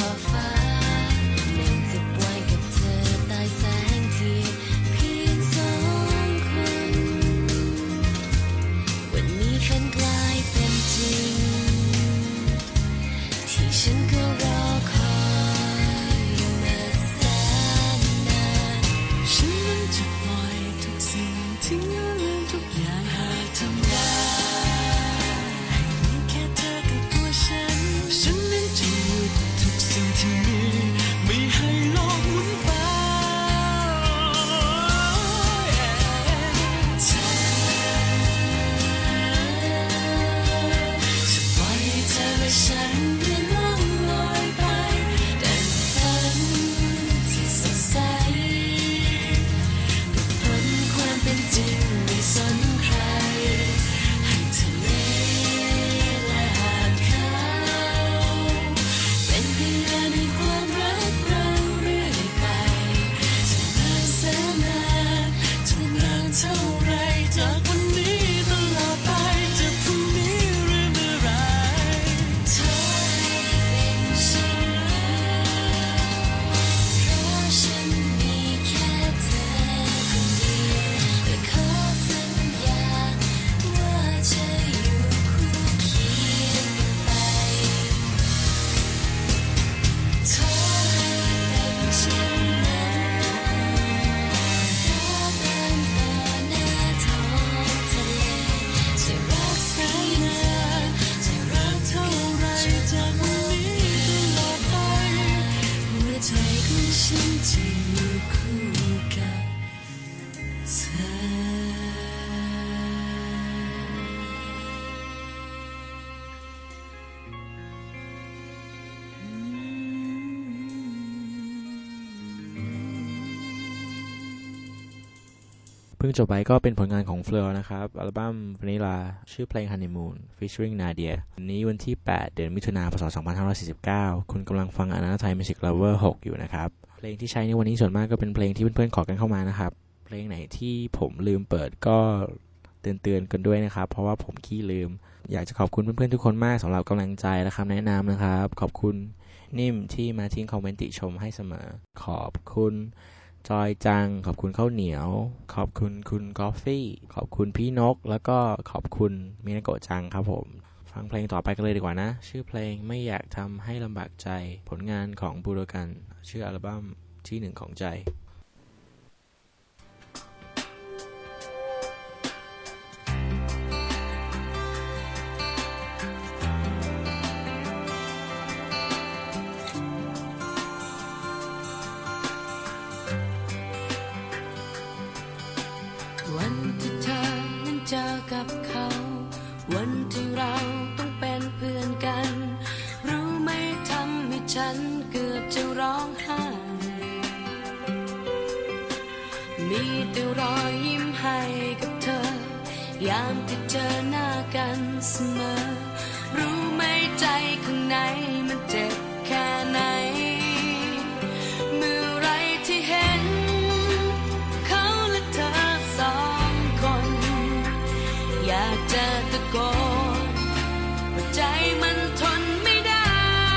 ฟ้ามันจะปล่อยกับเธอใต้แสงเทียนเพียงสองคนวันนี้ฝันกลายเป็นจริงที่ฉันก็รอคอยมาแสนนานฉันนั้นจะปล่อยทุกสิ่งทิ้งและลืมทุกอย่างหากทำได้ให้มีแค่เธอกับตัวฉันนั้นจะหยุดทุกสิ่งที่มีไม่ให้โลกหมุนไปจะปล่อยให้เธอและฉันเดินล่องลอยไปดังฝันที่สดใสพ้นความเป็นจริงไม่สนใครให้ทะเลและหาดเขาเป็นเพียงงานในความรักเราเรื่อยไปจะนานแสนนานจะนานเท่าไรจากวันนี้ตลอดไปจะพรุ่งนี้หรือเมื่อไรเธอให้เป็นฉันเพราะฉันมีแค่เธอคนเดียวแต่ขอสัญญาว่าจะอยู่คู่เคียงกันไปเธอให้เป็นฉันนั้นรักกันต่อหน้าท้องทะเลจะรักแสนนานจะรักเท่าไรจากวันนี้ตลอดไปหัวใจของฉันจะอยู่คู่กับเธเพิ่งจบไปก็เป็นผลงานของ Fleur นะครับอัลบั้ม Vanilla ชื่อเพลง Honeymoon featuring Nadia วันนี้วันที่ 8 เดือนมิถุนายน พ.ศ. 2549 คุณกำลังฟัง Another Music Lover 6 อยู่นะครับเพลงที่ใช้ในวันนี้ส่วนมากก็เป็นเพลงที่เพื่อนๆขอกันเข้ามานะครับเพลงไหนที่ผมลืมเปิดก็เตือนกันด้วยนะครับเพราะว่าผมขี้ลืมอยากจะขอบคุณเพื่อนๆทุกคนมากสำหรับกำลังใจและคำแนะนำนะครับขอบคุณนิ่มที่มาทิ้งคอมเมนต์ติชมให้เสมอขอบคุณจอยจังขอบคุณข้าวเหนียวขอบคุณคุณกอฟฟี่ขอบคุณพี่นกแล้วก็ขอบคุณมินาโกะจังครับผมฟังเพลงต่อไปกันเลยดีกว่านะชื่อเพลงไม่อยากทำให้ลำบากใจผลงานของบูโดกันชื่ออัลบั้มที่1ของใจวันที่เธอนั้นเจอกับเขาวันที่เราต้องเป็นเพื่อนกันรู้ไหมทำให้ฉันเกือบจะร้องไห้มีแต่รอยยิ้มให้กับเธอยามที่เจอหน้ากันเสมอรู้ไหมใจข้างในมันเจ็บแค่ไหนเมื่อไรที่เห็นเขาและเธอสองคนอยากจะตะโกนว่าใจมันทนไม่ได้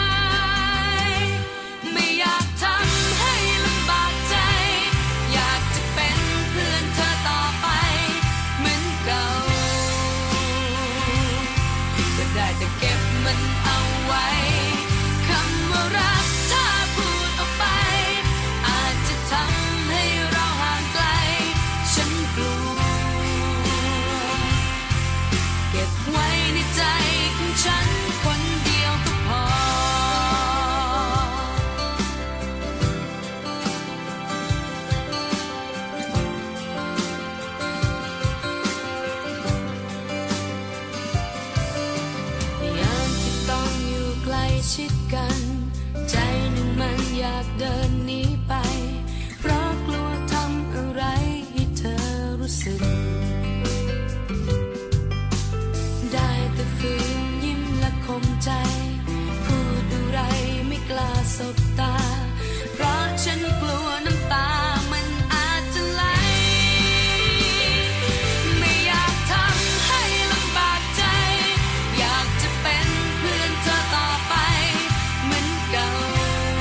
ไม่อยากทำให้ลำบากใจอยากจะเป็นเพื่อนเธอต่อไปเหมือนเก่าก็ได้แต่เก็บมันเอาไว้คำว่ารักถ้าพูดออกไปอาจจะทำให้เราห่างไกลฉันกลัวเก็บไว้ในใจของฉันคนเดียวก็พอยามที่ต้องอยู่ใกล้ชิดกันใจหนึ่งมันอยากเดินหนีไปเพราะกลัวทำอะไรให้เธอรู้สึกได้แต่ฝืนยิ้มและข่มใจพูดอะไรไม่กล้าสบตาเพราะฉันกลัวน้ำตามันอาจจะไหลไม่อยากทำให้ลำบากใจอยากจะเป็นเพื่อนเธอต่อไปเหมือนเก่า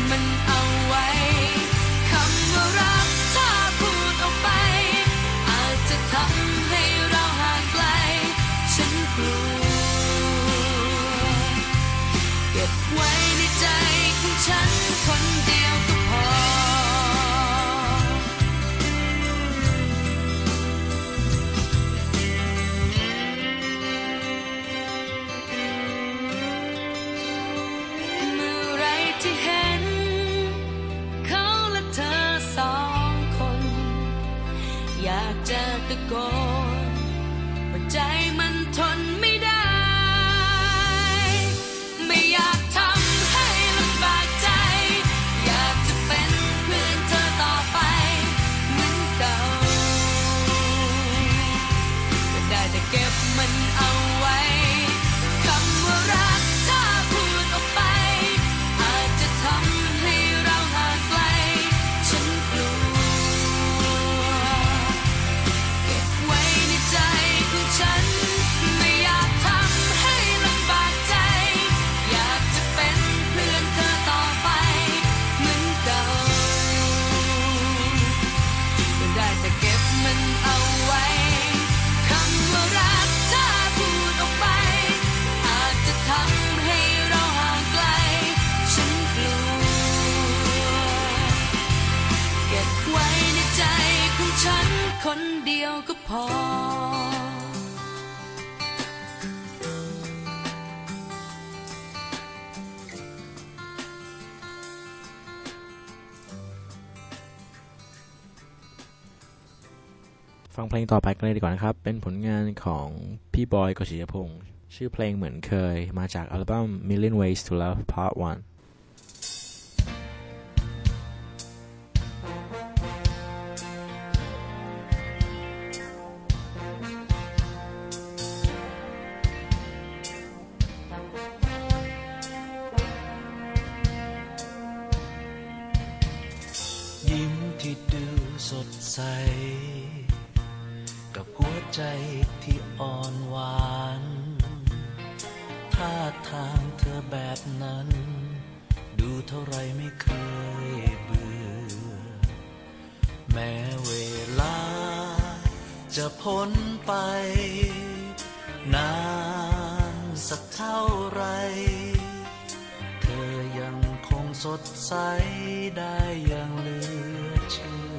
มันเอาไว้คำว่ารักถ้าพูดออกไปอาจจะทำให้เราห่างไกลฉันกลัวเก็บไว้ในใจของฉันคนเดียวก็พอที่เห็นเขาและเธอสองคนอยากจะตะโกนว่าใจมันทนไม่ได้ไม่อยากทำให้ลำบากใจอยากจะเป็นเพื่อนเธอต่อไปเหมือนเก่าก็ได้แต่เก็บมันเอาไว้คำว่ารักถ้าพูดออกไปทำให้เราห่างไกลฉันกลัวเก็บไว้ในใจของฉันไม่อยากทำให้ลำบากใจอยากจะเป็นเพื่อนเธอต่อไปเหมือนเก่าก็ได้แต่เก็บมันเอาไว้คำว่ารักถ้าพูดออกไปอาจจะทำให้เราห่างไกลฉันกลัวเก็บไว้ในใจของฉันคนเดียวก็พอฟังเพลงต่อไปกันเลยดีกว่านะครับเป็นผลงานของพี่บอยกฤษยพงษ์ชื่อเพลงเหมือนเคยมาจากอัลบั้ม Million Ways to Love Part 1 ยิ้มที่ดูสดใสกับหัวใจที่อ่อนหวานท่าทางเธอแบบนั้นดูเท่าไรไม่เคยเบื่อแม้เวลาจะพ้นไปนานสักเท่าไรเธอยังคงสดใสได้อย่างเหลือเชื่อ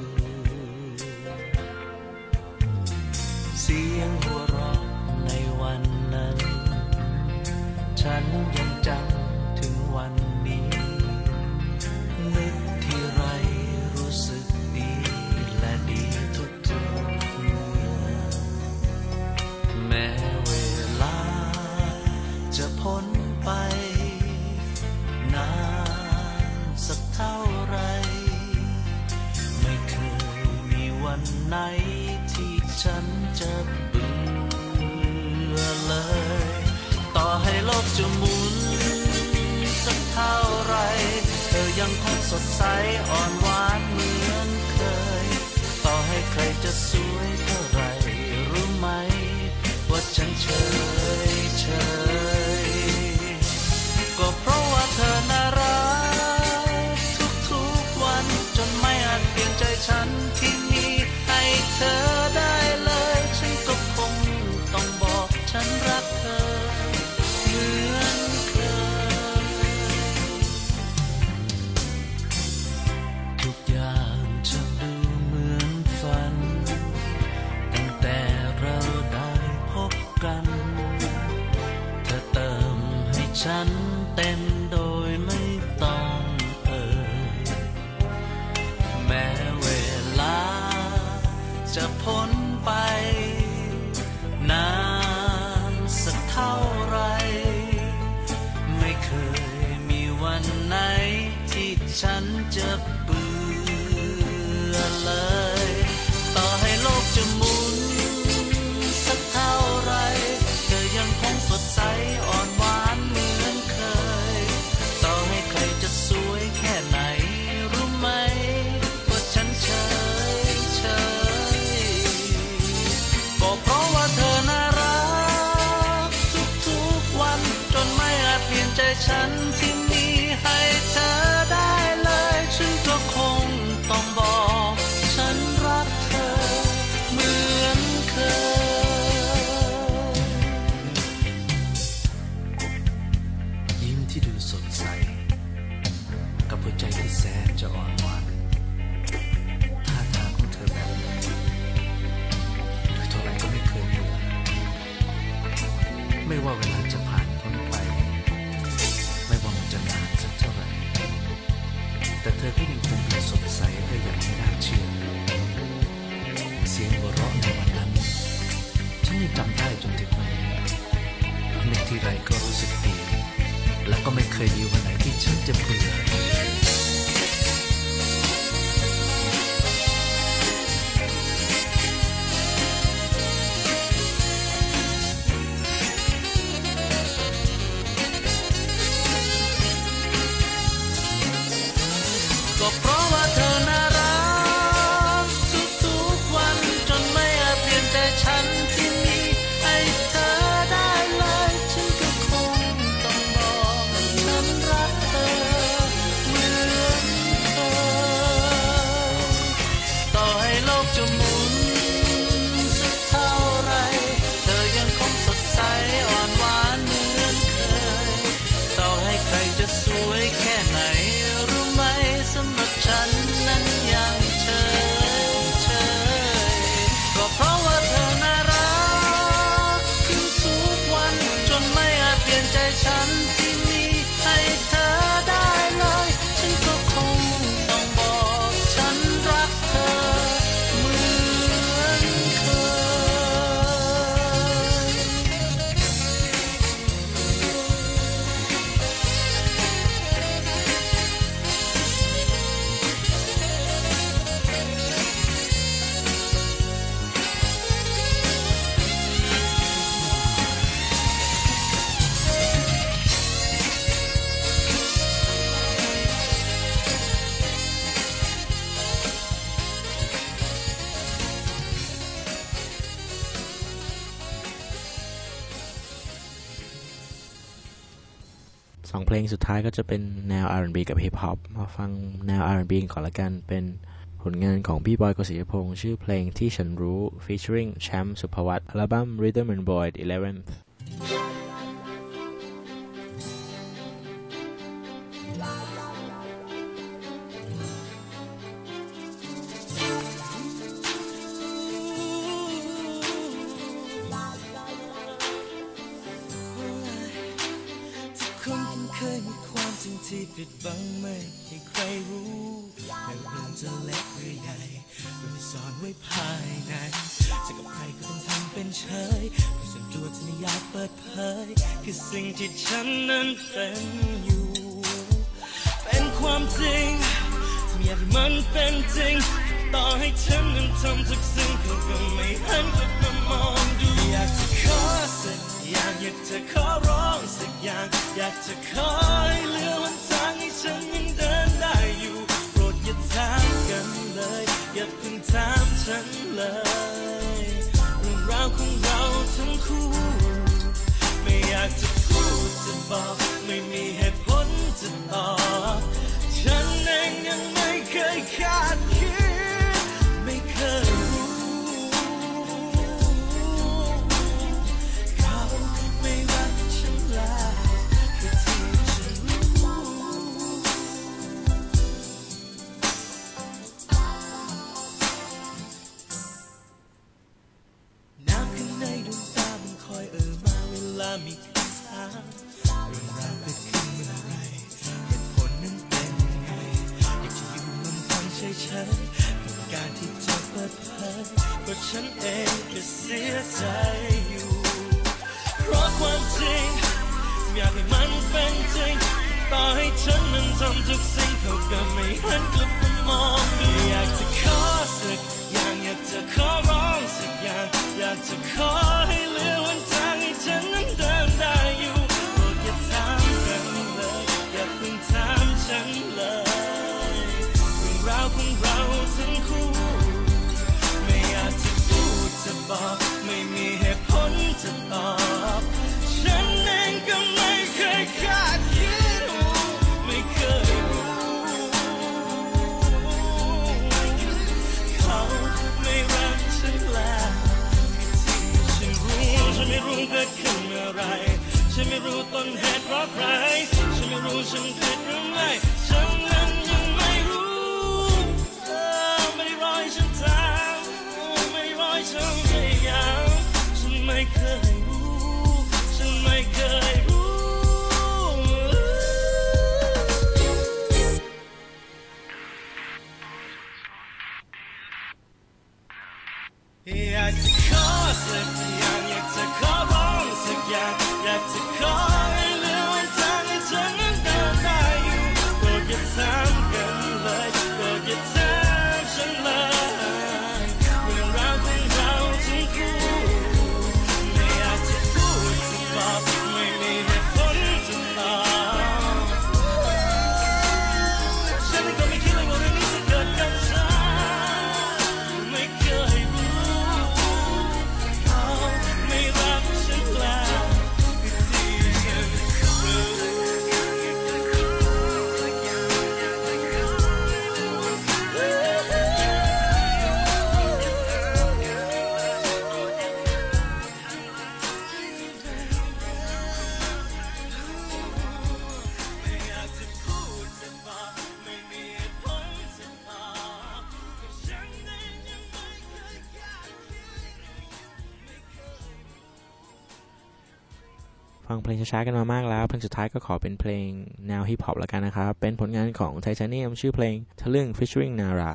เสียงหัวเราะในวันนั้นฉันยังจำถึงวันนี้นึกที่ไรรู้สึกดีและดีทุกเมื่อแม้เวลาจะพ้นไปนานสักเท่าไรไม่เคยมีวันไหนที่ฉันจะเบื่อเลยต่อให้โลกจะหมุนสักเท่าไรเธอยังคงสดใสอ่อนหวานเหมือนเคยต่อให้ใครจะสวยเท่าไรรู้ไหมว่าฉันเฉยก็เพราะว่าเธอน่ารักทุกวันจนไม่อาจเปลี่ยนใจฉันที่มีให้เธอได้เลยฉันก็คงต้องบอกฉันรักเธอเหมือนเคยทุกอย่างจะดูเหมือนฝันตั้งแต่เราได้พบกันเธอเติมให้ฉันเต็มโดยไม่ต้องแม้เวลาจะพ้นไปนานสักเท่าไรไม่เคยมีวันไหนที่ฉันจะเบื่อเลยต่อให้โลกจะหมุนสักเท่าไรเธอยังคงสดใสอ่อนหวานเหมือนเคยต่อให้ใครจะสวยแค่ไหนรู้ไหมว่าฉันเฉยก็เพราะว่าเธอน่ารักทุกวันจนไม่อาจเปลี่ยนใจฉันที่มีให้เธอได้เลที่ดูสดใสกับหัวใจที่แสนจะอ่อนหวานท่าทางของเธอแบบนี้โดยเท่าไรก็ไม่เคยเบื่อไม่ว่าเวลาจะผ่านพ้นไปไม่ว่ามันจะนานสักเท่าไหร่แต่เธอก็ยังคงดูสดใสได้อย่างไม่น่าเชื่อเสียงหัวเราะในวันนั้นฉันยังจำได้จนถึงวันนี้นึกทีไรก็รู้สึกดีและก็ไม่เคยมีวันไหนที่ฉันจะเบื่อก็เพราะว่าเธอน่ารักทุกๆวันจนไม่อาจเปลี่ยนใจฉันที่มีให้เธอได้เลยฉันก็คงต้องบอกฉันรักเธอเหมือนเคยต่อให้โลกจะหมุนสักเท่าไรเธอยังคงสดใสอ่อนหวานเหมือนเคยต่อให้ใครจะสวยแค่ไหนรู้ไหมสำหรับฉันนั้นยังเฉยก็เพราะว่าเธอน่ารักทุกวันจนไม่อาจเปลี่ยนใจฉันที่มีให้เธอได้เลยฉันก็คงต้องบอกฉันรักเธอเหมือนเคสองเพลงสุดท้ายก็จะเป็นแนว R&B กับ Hip Hop มาฟังแนว R&B ก่อนละกันเป็นผลงานของพี่บอยกฤษพงษ์ชื่อเพลงที่ฉันรู้ featuring แชมป์สุภวัตอัลบั้ม Rhythm and Boyd 11th เคยมีความจริงที่ปิดบังไม่ให้ใครรู้ไม่ว่าเรื่องจะเล็กหรือใหญ่มันซ่อนไว้ภายในจะกับใครก็ต้องทำเป็นเฉยเพราะส่วนตัวที่ไม่อยากเปิดเผยคือสิ่งที่ฉันนั้นเป็นอยู่เป็นความจริงไม่อยากให้มันเป็นจริงต่อให้ฉันนั้นทำทุกสิ่งเขาก็ไม่หันกลับมามองดูอยากจะขอสักอย่างอยากจะขอร้องสักอย่างอยากจะขอให้เหลือวันทางให้ฉันยังเดินได้อยู่โปรดอย่าถามกันเลยอย่าเพิ่งถามฉันเลยเรื่องราวของเราทั้งคู่ไม่อยากจะพูดจะบอกไม่มีเหตุผลจะตอบฉันเองยังไม่เคยคาดคิดไม่เคยรู้เขาไม่รักฉันแล้วคือที่ฉันรู้น้ำข้างในดวงตามันคอยมาเวลามีคำถามเรื่องราวเกิดขึ้นเมื่อไรเหตุผลนั้นเป็นไงอยากจะอยู่ลำพังเฉยๆต้องการที่จะเปิดเผยก็ฉันเองก็เสียใจอยู่เพราะความจริงอยากให้มันเป็นจริงต่อให้ฉันนั้นทำทุกสิ่งเขาก็ไม่หันกลับมามองดูอยากจะขอสักอย่างอยากจะขอร้องสักอย่างอยากจะขอให้เหลือวันทางให้ฉันนั้นเดินได้อยู่โปรดอย่าถามกันเลยอย่าเพิ่งถามฉันเลยเรื่องราวของเราทั้งคู่ไม่อยากจะพูดจะบอกไม่มีเหตุผลจะตอบฉันเองก็ไม่เคยคาดคิดไม่เคยรู้ฟังเพลงช้าๆกันมามากแล้วเพลงสุดท้ายก็ขอเป็นเพลงแนวฮิปฮอปละกันนะครับเป็นผลงานของ Titanium ชื่อเพลงทะลึ่ง featuring Nara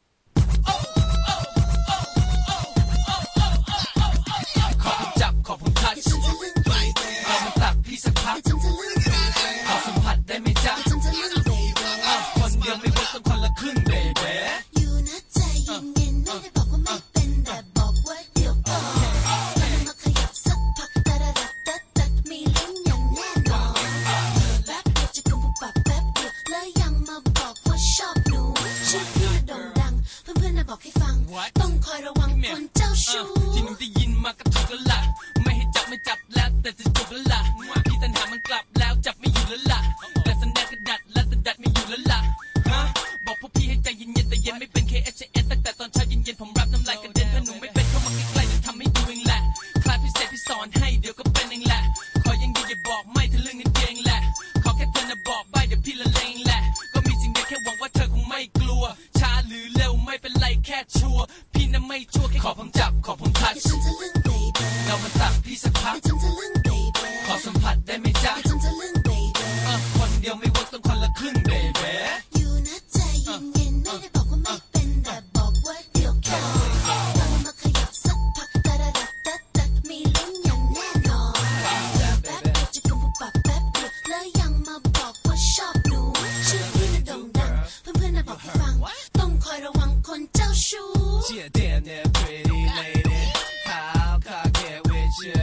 ขอผมจับขอผมทัชขอมันตักพี่สักพักขอสัมผัสได้ไหมจ๊ะคนเดียวไม่เวิร์กต้องคนละครึ่งเบบีอยู่นะใจเย็นๆไม่ได้บอกว่าไม่เป็นแต่บอกว่าเดี๋ยวก่อนแล้วมาขยับสักพักตะระดัดตัดตัดมีลิ้นอย่างแน่นอนแป๊บเดียวจะกุมปุบปับแป๊บเดียวแล้วยังมาบอกว่าชอบหนูชื่อพี่น่ะโด่งดังเพื่อนๆน่ะบอกให้ฟังต้องคอยระวังคนเจ้าชู้ที่หนูได้ยินมาก็ถูกแล้วล่ะไม่ให้จับไม่จับแล้วแต่จะจบแล้วล่ะพี่ตัณหามันกลับแล้วจับไม่อยู่แล้วล่ะแต่สัญญาก็ดัดแล้วแต่ดัดไม่อยู่แล้วล่ะบอกพวกพี่ให้ใจเย็นๆแต่เย็นไม่เป็น KSCS ตั้งแต่ตอนเช้าเย็นๆผมรับน้ำลายกระเด็นถ้าหนูไม่เป็นเข้ามาใกล้ๆจะทำให้ดูเองแหละคลาสพิเศษพี่สอนให้เดี๋ยวก็เป็นเองแหละขอยังดีอย่าบอกไม่ทะลึ่งนิดเดียวเองแหละขอแค่เธอน่ะบอกใบเดี๋ยวพี่ละเลงแหละก็มีสิ่งเดียวแค่หวังว่าเธอคงไม่กลัวช้าหรือเร็วไม่เป็นไรแค่ชัวร์พี่น่ะไม่ชัวร์แค่ขอผมจับขอผมทัชเรามาตักพี่สักพักขอสัมผัสได้ไหมจ๊ะคนเดียวไม่เวิร์กต้องคนละครึ่งเบบีอยู่นะใจเย็นๆไม่ได้บอกว่าไม่เป็นแต่บอกว่าเดี๋ยวก่อนแล้วมาขยับสักพักตะระดัดตัดตัดมีลิ้นอย่างแน่นอนแป๊บเดียวจะกุมปุบปับแป๊บเดียวแล้วยังมาบอกว่าชอบหนูชื่อพี่น่ะโด่งดังเพื่อนๆน่ะบอกให้ฟังต้องคอยระวังคนเจ้าชู้ Damn that pretty lady how can I get with you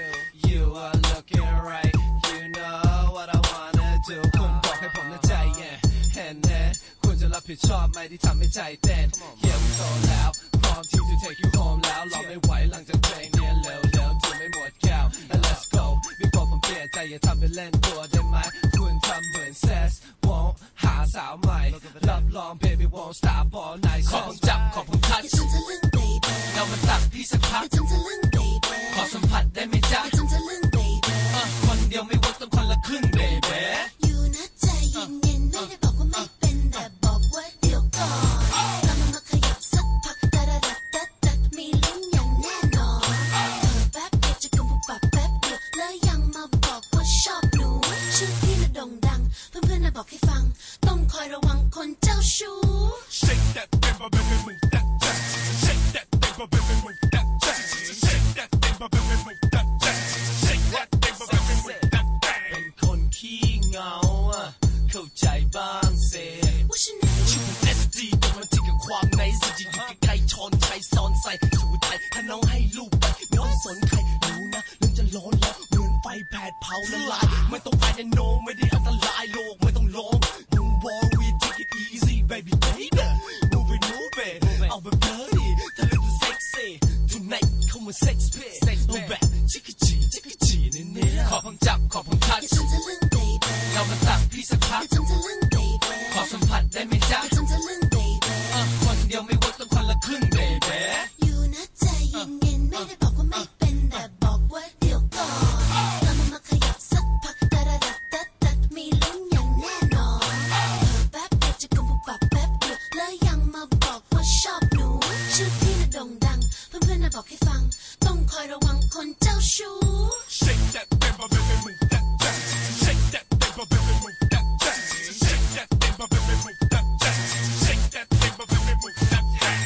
you are looking right you know what I wanna do คุณบอกให้ผมนะใจเย็นแน่แน่คุณจะรับผิดชอบไหมที่ทำให้ใจเต้นเยี่ยมโตแล้วพร้อมที่จะ take you home แล้วรอไม่ไหวหลังจากเพลงเนี่ยเร็วๆถึงไม่หมดแก้ว and let's go before ผมเปลี่ยนใจอย่าทำเป็นเล่นตัวได้ไหมคุณทำเหมือนเซส won't หาสาวใหม่รับรอง baby won't stop all night ขอผมจับขอผมทัชเรามาตักพี่สักพักขอสัมผัสได้ไหมจ๊ะคนเดียวไม่เวิร์กต้องคนละครึ่งเบบีอยู่นะใจเย็นๆไม่ได้บอกว่าไม่เป็นแต่บอกว่าเดี๋ยวก่อนแล้วมาขยับสักพักตะระดัดตัดตัดมีลิ้นอย่างแน่นอนแป๊บเดียวจะกุมปุบปับแป๊บเดียวแล้วยังมาบอกว่าชอบหนูชื่อพี่น่ะโด่งดังเพื่อนๆน่ะบอกให้ฟังต้องคอยระวังคนเจ้าชู้ Shake that thing, baby, move that, shake that thing, baby, move that, shake that thing, baby, move that, shake that thing, baby, move that. เป็นคนขี้เหงาเข้าใจบ้างเซ่ชื่อเป็น SD แต่มันจริงกับความในสิจะอยู่ใกล้ๆช้อนชัยซ้อนใส่ถูไทยถ้าน้องให้ลูกไปไม่ต้องสนใครรู้นะเรื่องจะร้อนแล้วเหมือนไฟแผดเผาละลายไม่ต้องไปแน่นอนไม่ได้อันตรายโลกไม่ต้องร้อง Don't worry take it easy baby baby move itเอาแบบdirty ถ้าเรื่องจะ sexy tonight เข้ามา sex pay เอาแบบชิคกี้จีเน้นๆขอผมจับขอผมทัชเรามาตักพี่สักพักขอสัมผัสได้ไหมจ๊ะคนเดียวไม่เวิร์กต้องคนละครึ่งเบบีอยู่นะใจเย็นๆไม่ได้บอกว่าไม่เป็นแต่บอกว่าเดี๋ยวก่อนแล้วมาขยับสักพักตะระดัดตัดตัดมีลิ้นอย่างแน่นอนแป๊บเดียวจะกุมปุบปับแป๊บเดียวแล้วยังมาบอกว่าชอบหนูชื่อพี่น่ะโด่งดังเพื่อนๆน่ะบอกให้ฟังต้องคอยระวังคนเจ้าชู้ Shake that thing, baby, move that, shake that thing, baby, move that, shake that thing, baby, move that, shake that thing, baby, move that.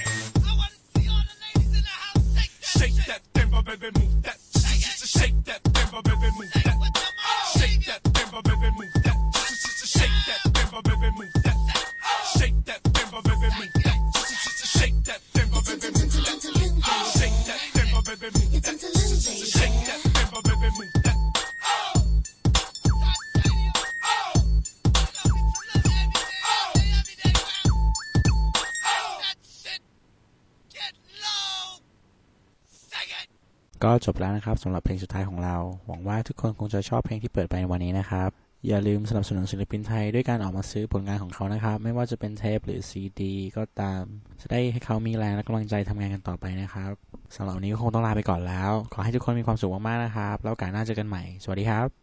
I want to see all the ladies in the house Shake that thing, baby, move that, shake that thing, baby, move that, shake that thing, baby, move that, shake that thing, baby, move that, shake that thing, baby, move that, shake that thing, baby, move that, shake that thing, baby, move that, shake that thing, baby, move that. Get low. Sing it. ก็จบแล้วนะครับสำหรับเพลงสุดท้ายของเราหวังว่าทุกคนคงจะชอบเพลงที่เปิดไปในวันนี้นะครับอย่าลืมสนับสนุนศิลปินไทยด้วยการออกมาซื้อผลงานของเขานะครับไม่ว่าจะเป็นเทปหรือซีดีก็ตามจะได้ให้เขามีแรงและกำลังใจทำงานกันต่อไปนะครับสำหรับวันนี้ก็คงต้องลาไปก่อนแล้วขอให้ทุกคนมีความสุขมากๆนะครับแล้วโอกาสหน้าเจอกันใหม่สวัสดีครับ